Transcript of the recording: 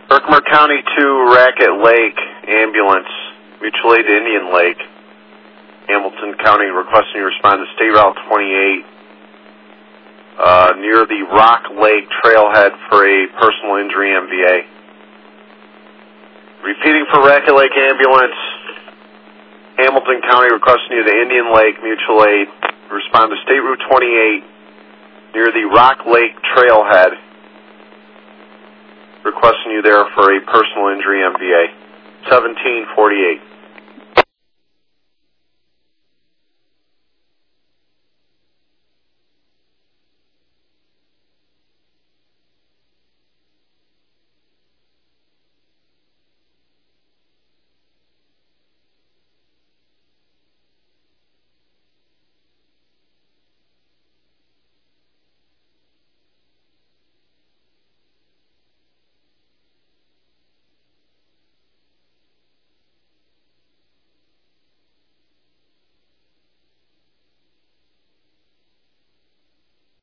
Herkimer County 2, Racket Lake, ambulance, mutual aid to Indian Lake. Hamilton County requesting you respond to State Route 28 near the Rock Lake trailhead for a personal injury MVA. Repeating for Racket Lake ambulance, Hamilton County requesting you to Indian Lake mutual aid. Respond to State Route 28 near the Rock Lake trailhead. Requesting you there for a personal injury MVA. 1748.